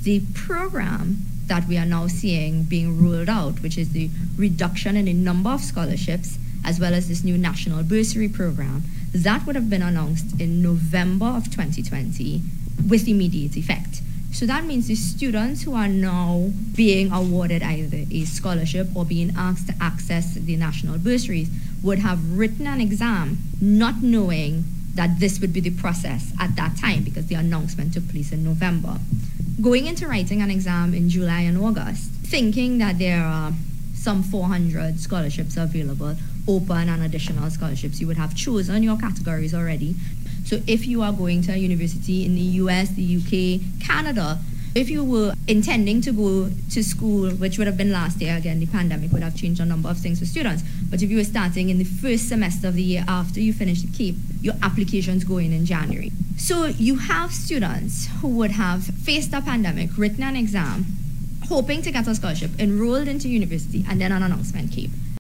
the program that we are now seeing being rolled out, which is the reduction in the number of scholarships, as well as this new national bursary program, that would have been announced in November of 2020 with immediate effect. So that means the students who are now being awarded either a scholarship or being asked to access the national bursaries would have written an exam not knowing that this would be the process at that time, because the announcement took place in November. Going into writing an exam in July and August, thinking that there are some 400 scholarships available, open and additional scholarships, you would have chosen your categories already. So if you are going to a university in the US, the UK, Canada, if you were intending to go to school, which would have been last year, again, the pandemic would have changed a number of things for students. But if you were starting in the first semester of the year after you finish the CAPE, your applications go in January. So you have students who would have faced a pandemic, written an exam, hoping to get a scholarship, enrolled into university, and then an announcement came.